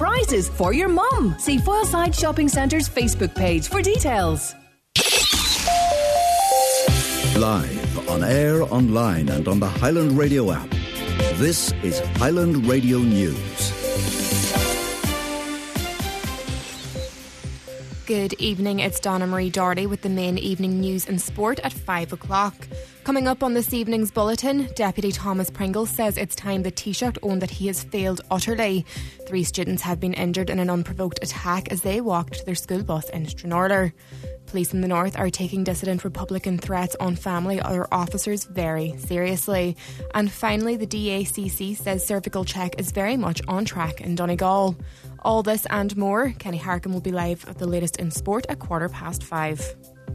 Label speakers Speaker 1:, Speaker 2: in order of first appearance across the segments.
Speaker 1: surprises for your mum. See Foyleside Shopping Centre's Facebook page for details.
Speaker 2: Live, on air, online and on the Highland Radio app. This is Highland Radio News.
Speaker 3: Good evening, it's Donna Marie Doherty with the main evening news and sport at 5 o'clock. Coming up on this evening's bulletin, Deputy Thomas Pringle says it's time the Taoiseach owned that he has failed utterly. 3 students have been injured in an unprovoked attack as they walked to their school bus in Stranraer. Police in the north are taking dissident Republican threats on family or officers very seriously. And finally, the DACC says cervical check is very much on track in Donegal. All this and more, Kenny Harkin will be live at the latest in sport at 5:15.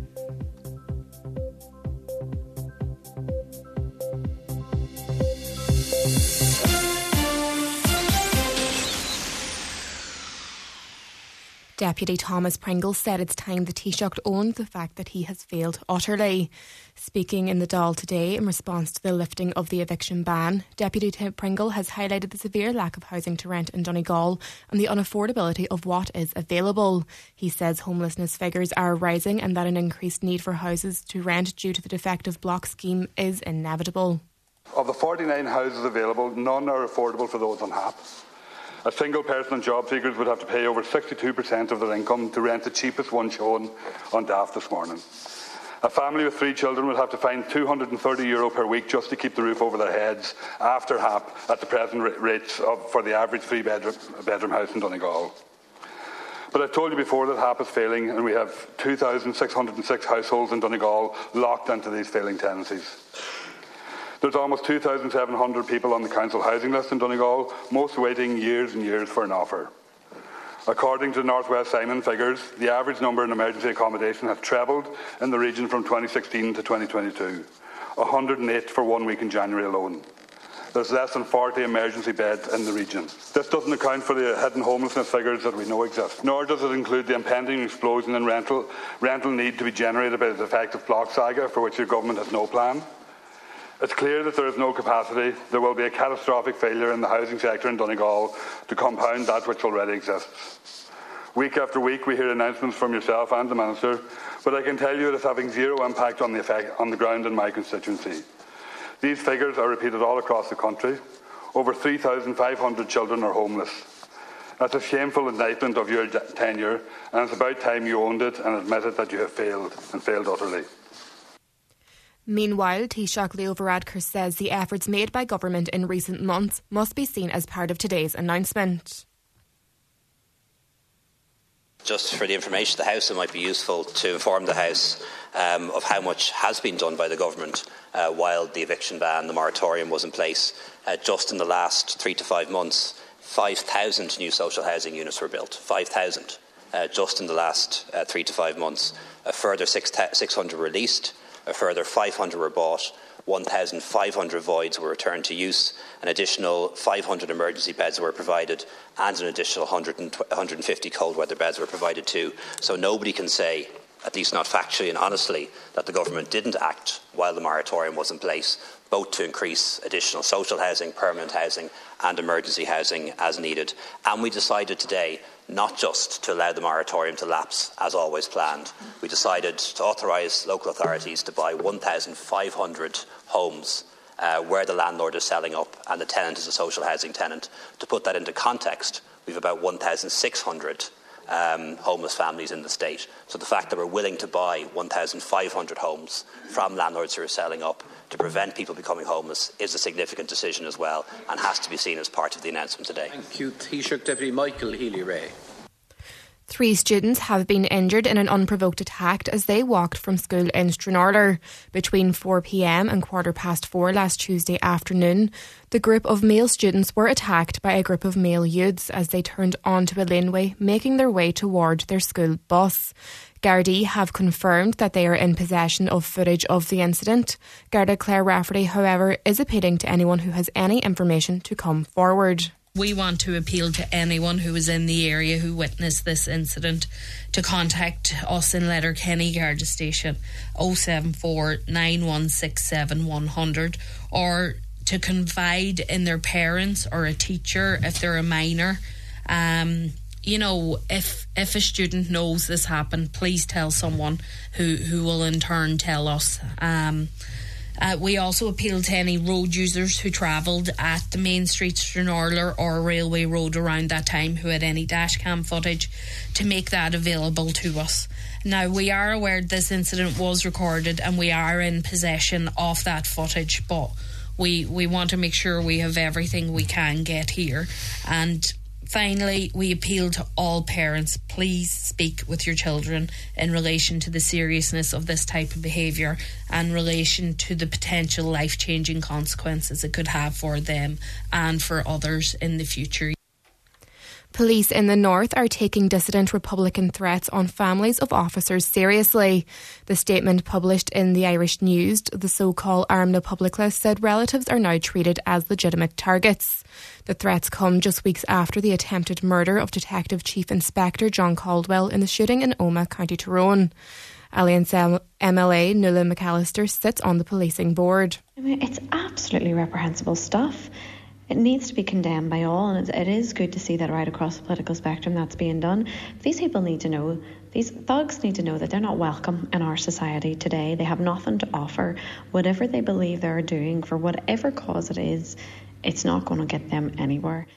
Speaker 3: Deputy Thomas Pringle said it's time the Taoiseach owned the fact that he has failed utterly. Speaking in the Dáil today in response to the lifting of the eviction ban, Deputy Pringle has highlighted the severe lack of housing to rent in Donegal and the unaffordability of what is available. He says homelessness figures are rising and that an increased need for houses to rent due to the defective block scheme is inevitable.
Speaker 4: Of the 49 houses available, none are affordable for those on HAP. A single person and job seekers would have to pay over 62% of their income to rent the cheapest one shown on DAF this morning. A family with 3 children would have to find €230 per week just to keep the roof over their heads after HAP at the present rates for the average 3-bedroom house in Donegal. But I've told you before that HAP is failing, and we have 2,606 households in Donegal locked into these failing tenancies. There's almost 2,700 people on the council housing list in Donegal, most waiting years and years for an offer. According to North West Simon figures, the average number in emergency accommodation has trebled in the region from 2016 to 2022, 108 for 1 week in January alone. There's less than 40 emergency beds in the region. This doesn't account for the hidden homelessness figures that we know exist, nor does it include the impending explosion in rental need to be generated by the defective block saga for which the government has no plan. It's clear that there is no capacity. There will be a catastrophic failure in the housing sector in Donegal to compound that which already exists. Week after week we hear announcements from yourself and the Minister, but I can tell you it is having zero impact on the ground in my constituency. These figures are repeated all across the country. Over 3,500 children are homeless. That's a shameful indictment of your tenure, and it's about time you owned it and admitted that you have failed, and failed utterly.
Speaker 3: Meanwhile, Taoiseach Leo Varadkar says the efforts made by government in recent months must be seen as part of today's announcement.
Speaker 5: Just for the information of the House, it might be useful to inform the House of how much has been done by the government while the eviction ban, the moratorium was in place. Just in the last 3 to 5 months, 5,000 new social housing units were built. 5,000 just in the last 3 to 5 months. A further 600 released. A further 500 were bought, 1,500 voids were returned to use, an additional 500 emergency beds were provided, and an additional 150 cold weather beds were provided too. So nobody can say, at least not factually and honestly, that the government didn't act while the moratorium was in place, both to increase additional social housing, permanent housing and emergency housing as needed. And we decided today not just to allow the moratorium to lapse as always planned. We decided to authorise local authorities to buy 1,500 homes where the landlord is selling up and the tenant is a social housing tenant. To put that into context, we have about 1,600 homeless families in the state. So the fact that we're willing to buy 1,500 homes from landlords who are selling up to prevent people becoming homeless is a significant decision as well and has to be seen as part of the announcement today.
Speaker 6: Thank you. Taoiseach Deputy Michael Healy-Rae.
Speaker 3: 3 students have been injured in an unprovoked attack as they walked from school in Stranraer. Between 4 p.m. and 4:15 last Tuesday afternoon, the group of male students were attacked by a group of male youths as they turned onto a laneway, making their way toward their school bus. Gardaí have confirmed that they are in possession of footage of the incident. Garda Claire Rafferty, however, is appealing to anyone who has any information to come forward.
Speaker 7: We want to appeal to anyone who was in the area who witnessed this incident to contact us in Letterkenny Garda Station 074 9167 100 or to confide in their parents or a teacher if they're a minor You know, if a student knows this happened, please tell someone who will in turn tell us. We also appeal to any road users who travelled at the main streets through Norler or Railway Road around that time who had any dashcam footage to make that available to us. Now, we are aware this incident was recorded and we are in possession of that footage, but we want to make sure we have everything we can get here. And finally, we appeal to all parents, please speak with your children in relation to the seriousness of this type of behaviour and in relation to the potential life-changing consequences it could have for them and for others in the future.
Speaker 3: Police in the north are taking dissident Republican threats on families of officers seriously. The statement published in the Irish News, the so-called Armagh Public List, said relatives are now treated as legitimate targets. The threats come just weeks after the attempted murder of Detective Chief Inspector John Caldwell in the shooting in Omagh, County Tyrone. Alliance MLA Nuala McAllister sits on the policing board.
Speaker 8: I mean, it's absolutely reprehensible stuff. It needs to be condemned by all, and it is good to see that right across the political spectrum that's being done. These people need to know, these thugs need to know that they're not welcome in our society today. They have nothing to offer. Whatever they believe they're doing, for whatever cause it is, it's not going to get them anywhere.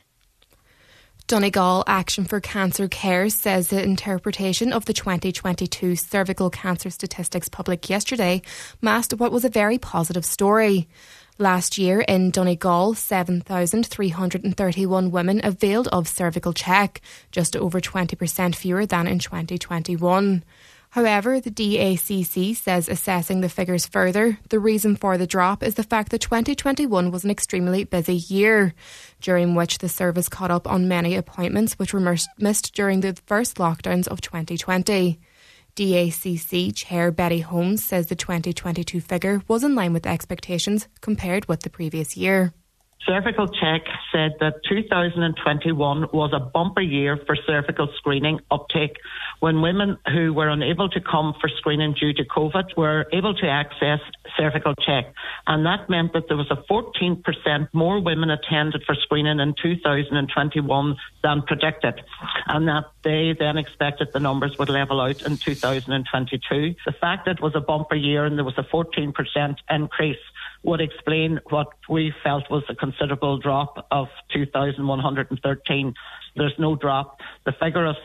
Speaker 3: Donegal Action for Cancer Care says the interpretation of the 2022 cervical cancer statistics published yesterday masked what was a very positive story. Last year in Donegal, 7,331 women availed of cervical check, just over 20% fewer than in 2021. However, the DACC says, assessing the figures further, the reason for the drop is the fact that 2021 was an extremely busy year, during which the service caught up on many appointments which were missed during the first lockdowns of 2020. DACC Chair Betty Holmes says the 2022 figure was in line with expectations compared with the previous year.
Speaker 9: Cervical Check said that 2021 was a bumper year for cervical screening uptake when women who were unable to come for screening due to COVID were able to access Cervical Check. And that meant that there was a 14% more women attended for screening in 2021 than predicted. And that they then expected the numbers would level out in 2022. The fact that it was a bumper year and there was a 14% increase would explain what we felt was a considerable drop of 2,113. There's no drop. The figure of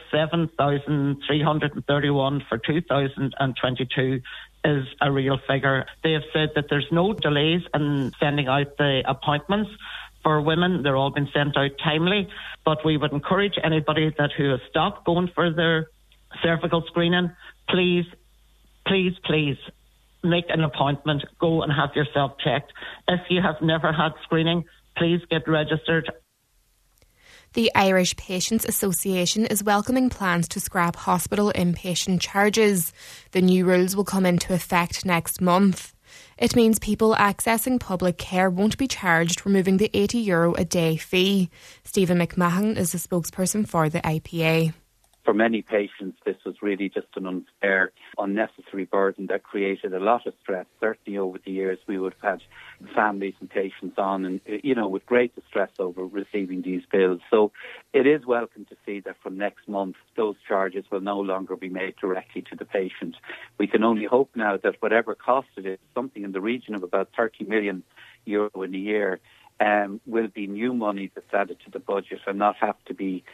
Speaker 9: 7,331 for 2022 is a real figure. They have said that there's no delays in sending out the appointments for women. They're all been sent out timely. But we would encourage anybody who has stopped going for their cervical screening, please make an appointment, go and have yourself checked. If you have never had screening, please get registered.
Speaker 3: The Irish Patients Association is welcoming plans to scrap hospital inpatient charges. The new rules will come into effect next month. It means people accessing public care won't be charged, removing the €80 a day fee. Stephen McMahon is the spokesperson for the IPA.
Speaker 10: For many patients, this was really just an unfair, unnecessary burden that created a lot of stress. Certainly over the years, we would have had families and patients on and, with great distress over receiving these bills. So it is welcome to see that from next month, those charges will no longer be made directly to the patient. We can only hope now that whatever cost it is, something in the region of about €30 million in a year, will be new money that's added to the budget and not have to be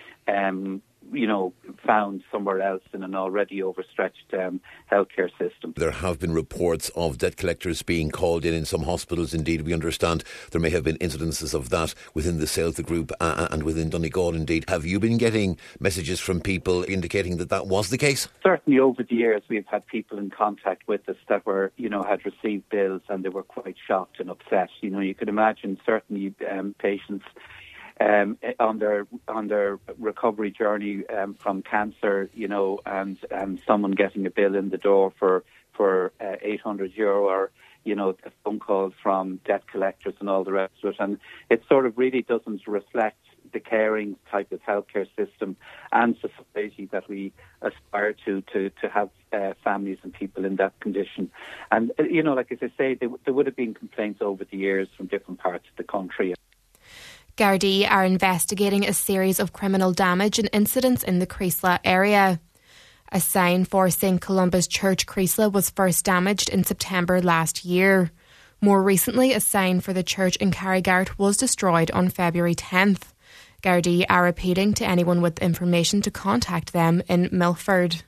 Speaker 10: found somewhere else in an already overstretched healthcare system.
Speaker 11: There have been reports of debt collectors being called in some hospitals. Indeed, we understand there may have been incidences of that within the Celta Group and within Donegal. Indeed, have you been getting messages from people indicating that was the case? Certainly,
Speaker 10: over the years, we've had people in contact with us that were, had received bills and they were quite shocked and upset. You could imagine certainly patients on their recovery journey from cancer, and someone getting a bill in the door for €800 or, phone calls from debt collectors and all the rest of it. And it sort of really doesn't reflect the caring type of healthcare system and society that we aspire to have families and people in that condition. And, like as I say, there would have been complaints over the years from different parts of the country.
Speaker 3: Gardaí are investigating a series of criminal damage and incidents in the Creeslough area. A sign for St Columba's Church Creeslough was first damaged in September last year. More recently, a sign for the church in Carrigart was destroyed on February 10th. Gardaí are appealing to anyone with information to contact them in Milford.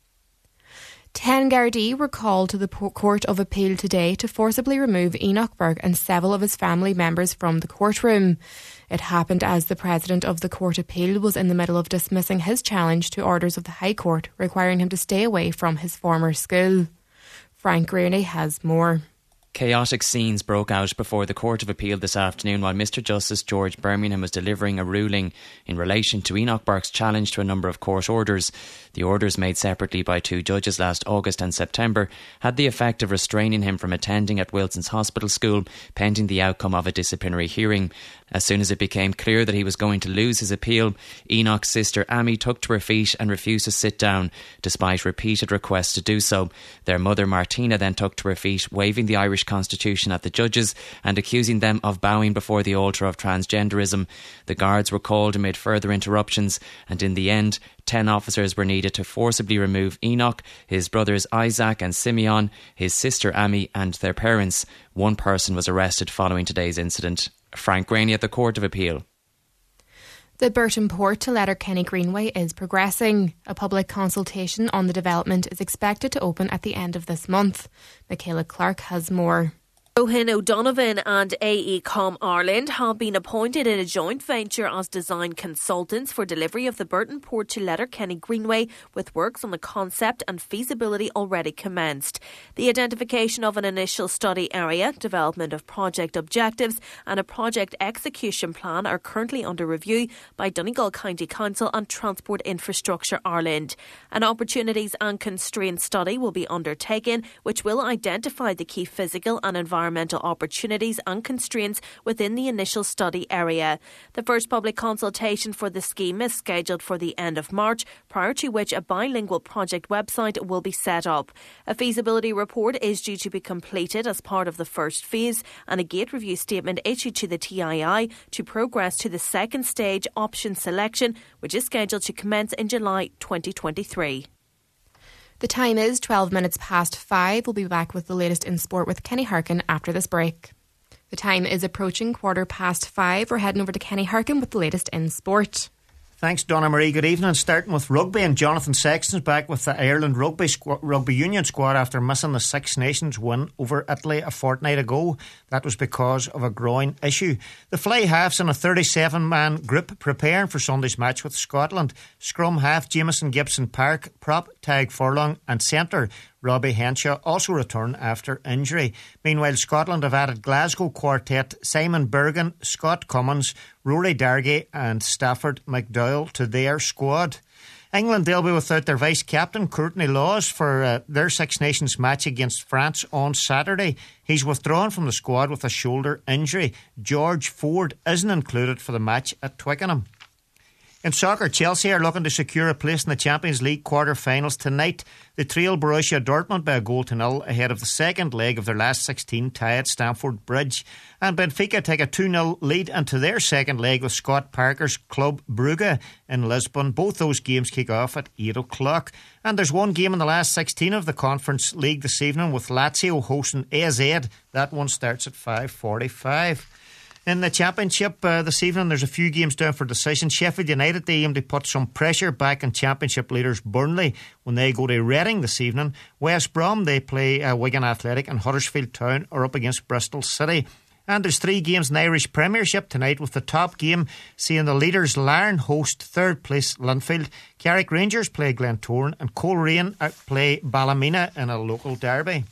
Speaker 3: 10 Gardaí were called to the Court of Appeal today to forcibly remove Enoch Burke and several of his family members from the courtroom. It happened as the President of the Court Appeal was in the middle of dismissing his challenge to orders of the High Court requiring him to stay away from his former school. Frank Greerney has more.
Speaker 12: Chaotic scenes broke out before the Court of Appeal this afternoon while Mr Justice George Birmingham was delivering a ruling in relation to Enoch Burke's challenge to a number of court orders. The orders, made separately by two judges last August and September, had the effect of restraining him from attending at Wilson's Hospital School pending the outcome of a disciplinary hearing. As soon as it became clear that he was going to lose his appeal, Enoch's sister Amy took to her feet and refused to sit down, despite repeated requests to do so. Their mother Martina then took to her feet, waving the Irish Constitution at the judges and accusing them of bowing before the altar of transgenderism. The guards were called amid further interruptions, and in the end, 10 officers were needed to forcibly remove Enoch, his brothers Isaac and Simeon, his sister Amy and their parents. One person was arrested following today's incident. Frank Greerney at the Court of Appeal.
Speaker 3: The Burton Port to Letterkenny Greenway is progressing. A public consultation on the development is expected to open at the end of this month. Michaela Clark has more.
Speaker 13: Owen O'Donovan and AECom Ireland have been appointed in a joint venture as design consultants for delivery of the Burton Port to Letterkenny Greenway, with works on the concept and feasibility already commenced. The identification of an initial study area, development of project objectives and a project execution plan are currently under review by Donegal County Council and Transport Infrastructure Ireland. An opportunities and constraints study will be undertaken, which will identify the key physical and environmental opportunities and constraints within the initial study area. The first public consultation for the scheme is scheduled for the end of March, prior to which a bilingual project website will be set up. A feasibility report is due to be completed as part of the first phase, and a gate review statement issued to the TII to progress to the second stage option selection, which is scheduled to commence in July 2023.
Speaker 3: The time is 12 minutes past 5. We'll be back with the latest in sport with Kenny Harkin after this break. The time is approaching 5:15. We're heading over to Kenny Harkin with the latest in sport.
Speaker 14: Thanks, Donna Marie. Good evening. Starting with rugby, and Jonathan Sexton's back with the Ireland rugby union squad after missing the Six Nations win over Italy a fortnight ago. That was because of a groin issue. The Fly halves in a 37-man group preparing for Sunday's match with Scotland. Scrum half Jamieson Gibson-Park, prop Tadhg Furlong and centre Robbie Henshaw also return after injury. Meanwhile, Scotland have added Glasgow quartet Simon Bergen, Scott Cummins, Rory Dargay and Stafford McDowell to their squad. England, they'll be without their vice-captain Courtney Laws for their Six Nations match against France on Saturday. He's withdrawn from the squad with a shoulder injury. George Ford isn't included for the match at Twickenham. In soccer, Chelsea are looking to secure a place in the Champions League quarter-finals tonight. They trail Borussia Dortmund by 1-0 ahead of the second leg of their last 16 tie at Stamford Bridge. And Benfica take a 2-0 lead into their second leg with Scott Parker's club Brugge in Lisbon. Both those games kick off at 8 o'clock. And there's one game in the last 16 of the Conference League this evening with Lazio hosting AZ. That one starts at 5:45. In the Championship this evening, there's a few games down for decision. Sheffield United, they aim to put some pressure back on Championship leaders Burnley when they go to Reading this evening. West Brom, they play Wigan Athletic, and Huddersfield Town are up against Bristol City. And there's 3 games in Irish Premiership tonight, with the top game seeing the leaders Larne host third place Linfield. Carrick Rangers play Glentoran, and Coleraine play Ballymena in a local derby.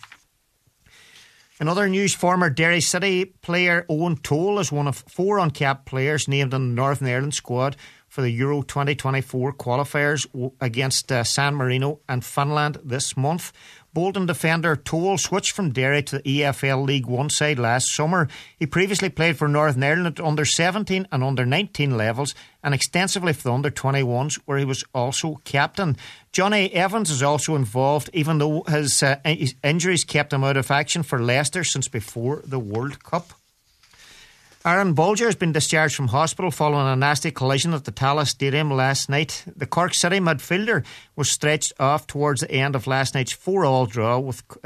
Speaker 14: In other news, former Derry City player Owen Toole is one of 4 uncapped players named in the Northern Ireland squad for the Euro 2024 qualifiers against San Marino and Finland this month. Bolton defender Toole switched from Derry to the EFL League One side last summer. He previously played for Northern Ireland at under 17 and under 19 levels, and extensively for the under 21s, where he was also captain. Johnny Evans is also involved, even though his injuries kept him out of action for Leicester since before the World Cup. Aaron Bolger has been discharged from hospital following a nasty collision at the Tallaght Stadium last night. The Cork City midfielder was stretched off towards the end of last night's 4-4 draw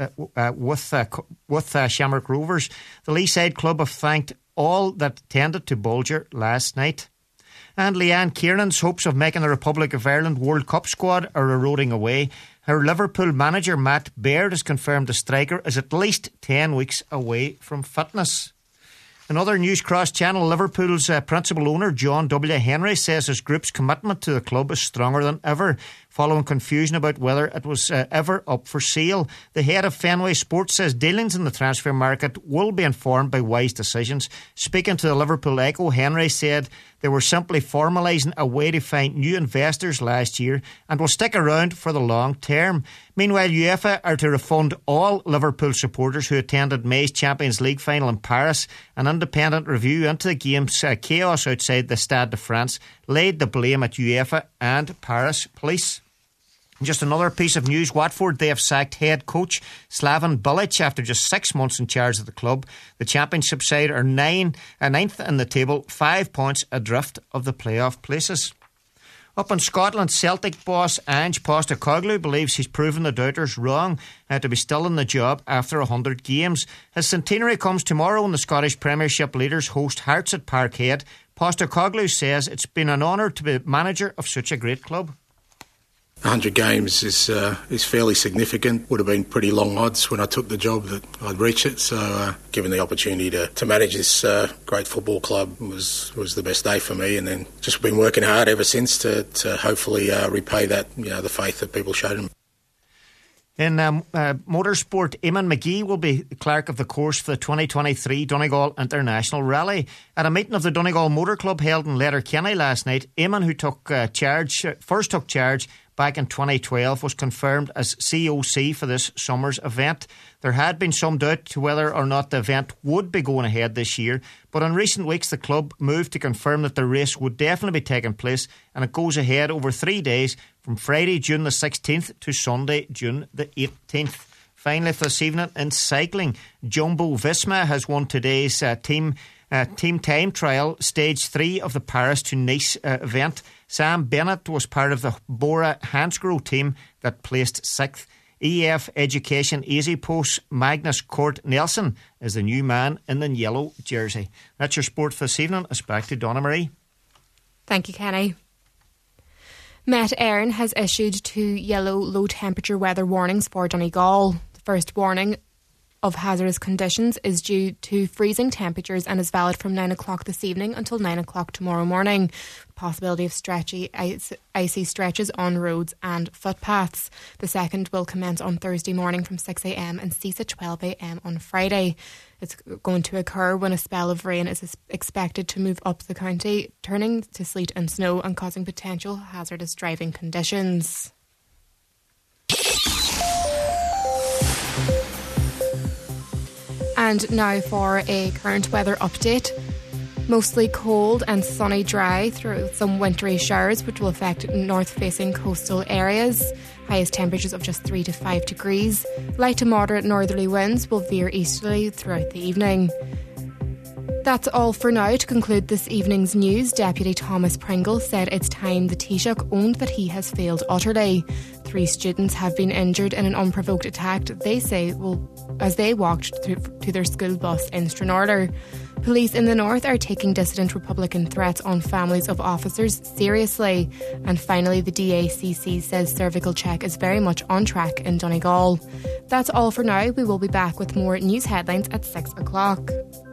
Speaker 14: with Shamrock Rovers. The Leaside club have thanked all that tended to Bolger last night. And Leanne Kiernan's hopes of making the Republic of Ireland World Cup squad are eroding away. Her Liverpool manager Matt Baird has confirmed the striker is at least 10 weeks away from fitness. In other news, cross-channel, Liverpool's principal owner John W. Henry says his group's commitment to the club is stronger than ever, following confusion about whether it was ever up for sale. The head of Fenway Sports says dealings in the transfer market will be informed by wise decisions. Speaking to the Liverpool Echo, Henry said they were simply formalising a way to find new investors last year and will stick around for the long term. Meanwhile, UEFA are to refund all Liverpool supporters who attended May's Champions League final in Paris. An independent review into the game's chaos outside the Stade de France laid the blame at UEFA and Paris police. Just another piece of news, Watford, they have sacked head coach Slaven Bilic after just 6 months in charge of the club. The Championship side are ninth in the table, 5 points adrift of the playoff places. Up in Scotland, Celtic boss Ange Postecoglou believes he's proven the doubters wrong to be still in the job after 100 games. His centenary comes tomorrow when the Scottish Premiership leaders host Hearts at Parkhead. Postecoglou says it's been an honour to be manager of such a great club.
Speaker 15: 100 games is fairly significant. Would have been pretty long odds when I took the job that I'd reach it. So given the opportunity to manage this great football club was the best day for me. And then just been working hard ever since to hopefully repay that, the faith that people showed him.
Speaker 14: In motorsport, Eamon McGee will be clerk of the course for the 2023 Donegal International Rally. At a meeting of the Donegal Motor Club held in Letterkenny last night, Eamon, who first took charge back in 2012, was confirmed as COC for this summer's event. There had been some doubt to whether or not the event would be going ahead this year, but in recent weeks the club moved to confirm that the race would definitely be taking place, and it goes ahead over 3 days from Friday, June the 16th to Sunday, June the 18th. Finally, for this evening in cycling, Jumbo Visma has won today's team time trial, stage 3 of the Paris to Nice event. Sam Bennett was part of the Bora Hansgrohe team that placed 6th. EF Education Easy Post Magnus Cort Nelson is the new man in the yellow jersey. That's your sport for this evening. It's back to Donna Marie.
Speaker 3: Thank you, Kenny. Met Éireann has issued 2 yellow low temperature weather warnings for Donegal. The first warning of hazardous conditions is due to freezing temperatures and is valid from 9 o'clock this evening until 9 o'clock tomorrow morning. Possibility of stretchy, icy stretches on roads and footpaths. The second will commence on Thursday morning from 6 a.m. and cease at 12 a.m. on Friday. It's going to occur when a spell of rain is expected to move up the county, turning to sleet and snow and causing potential hazardous driving conditions. And now for a current weather update. Mostly cold and sunny dry through some wintry showers which will affect north-facing coastal areas. Highest temperatures of just 3 to 5 degrees. Light to moderate northerly winds will veer easterly throughout the evening. That's all for now. To conclude this evening's news, Deputy Thomas Pringle said it's time the Taoiseach owned that he has failed utterly. 3 students have been injured in an unprovoked attack, they say, as they walked to their school bus in Stranraer. Police in the north are taking dissident Republican threats on families of officers seriously. And finally, the DACC says cervical check is very much on track in Donegal. That's all for now. We will be back with more news headlines at 6 o'clock.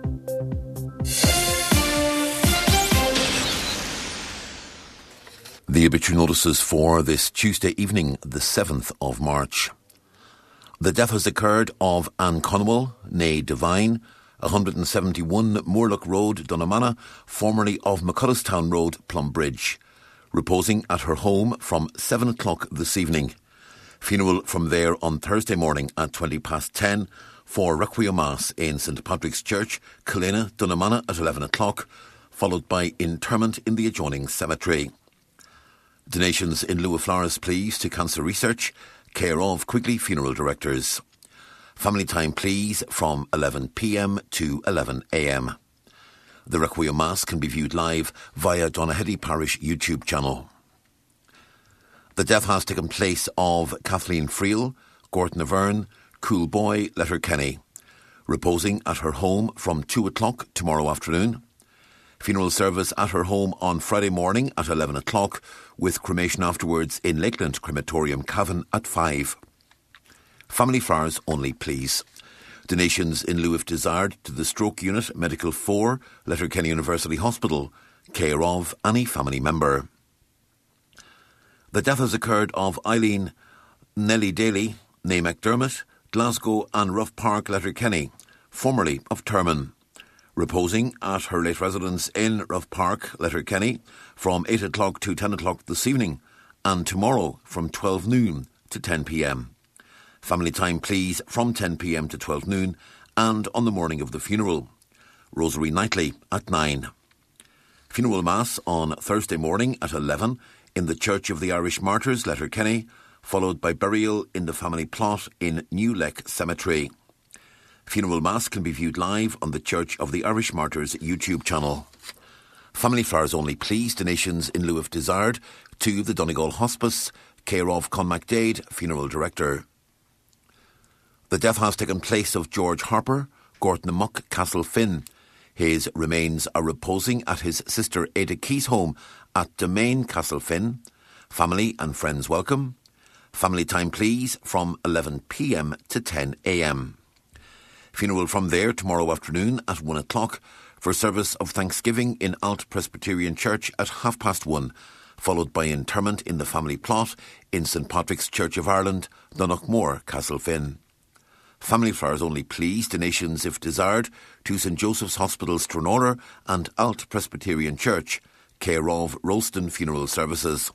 Speaker 11: The obituary notices for this Tuesday evening, the 7th of March. The death has occurred of Anne Conwell, née Devine, 171 Moorlock Road, Dunnamana, formerly of McCulloughstown Road, Plumbridge, reposing at her home from 7 o'clock this evening. Funeral from there on Thursday morning at 10:20 for Requiem Mass in St Patrick's Church, Killena, Dunnamana at 11 o'clock, followed by interment in the adjoining cemetery. Donations in lieu of flowers, please, to cancer research, care of Quigley Funeral Directors. Family time, please, from 11 p.m. to 11 a.m. The Requiem Mass can be viewed live via Donaghadee Parish YouTube channel. The death has taken place of Kathleen Friel, Gorton Avern, Cool Boy, Letterkenny, reposing at her home from 2 o'clock tomorrow afternoon. Funeral service at her home on Friday morning at 11 o'clock, with cremation afterwards in Lakeland Crematorium, Cavan at 5. Family flowers only, please. Donations in lieu if desired to the Stroke Unit, Medical 4, Letterkenny University Hospital, care of any family member. The death has occurred of Eileen Nellie Daly, née McDermott, Glasgow and Rough Park, Letterkenny, formerly of Termon, reposing at her late residence in Rough Park, Letterkenny, from 8 o'clock to 10 o'clock this evening, and tomorrow from 12 noon to 10 p.m. Family time, please, from 10 p.m. to 12 noon, and on the morning of the funeral. Rosary nightly at 9. Funeral Mass on Thursday morning at 11 in the Church of the Irish Martyrs, Letterkenny, followed by burial in the family plot in New Leck Cemetery. Funeral Mass can be viewed live on the Church of the Irish Martyrs YouTube channel. Family flowers only, please. Donations in lieu if desired to the Donegal Hospice, care of Con MacDade, Funeral Director. The death has taken place of George Harper, Gorton Muck, Castlefin. His remains are reposing at his sister Ada Key's home at Domain, Castlefin. Family and friends welcome. Family time, please, from 11 p.m. to 10 a.m. Funeral from there tomorrow afternoon at 1 o'clock for service of Thanksgiving in Alt Presbyterian Church at 1:30, followed by interment in the family plot in St Patrick's Church of Ireland, Donoghmore, Castlefin. Family flowers only, please. Donations, if desired, to St Joseph's Hospital, Stranora and Alt Presbyterian Church, care of Rolston Funeral Services.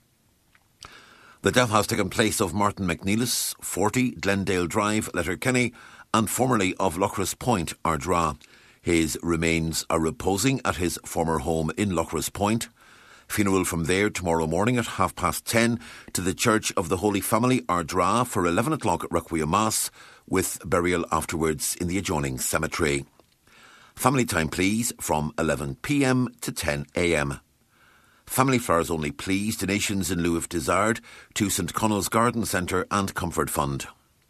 Speaker 11: The death has taken place of Martin McNeilis, 40, Glendale Drive, Letterkenny, and formerly of Lochras Point, Ardra. His remains are reposing at his former home in Lochras Point. Funeral from there tomorrow morning at 10:30 to the Church of the Holy Family, Ardra, for 11 o'clock Requiem Mass, with burial afterwards in the adjoining cemetery. Family time, please, from 11 p.m. to 10 a.m. Family flowers only, please. Donations in lieu if desired to St Connell's Garden Centre and Comfort Fund.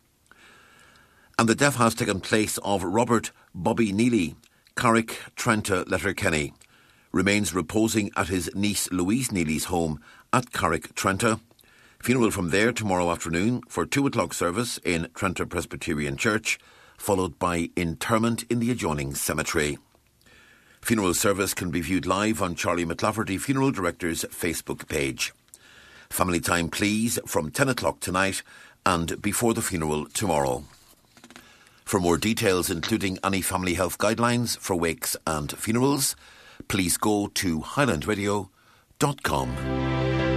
Speaker 11: And the death has taken place of Robert Bobby Neely, Carrick, Trenta, Letterkenny. Remains reposing at his niece Louise Neely's home at Carrick, Trenta. Funeral from there tomorrow afternoon for 2 o'clock service in Trenta Presbyterian Church, followed by interment in the adjoining cemetery. Funeral service can be viewed live on Charlie McLafferty, Funeral Director's Facebook page. Family time, please, from 10 o'clock tonight and before the funeral tomorrow. For more details, including any family health guidelines for wakes and funerals, please go to highlandradio.com.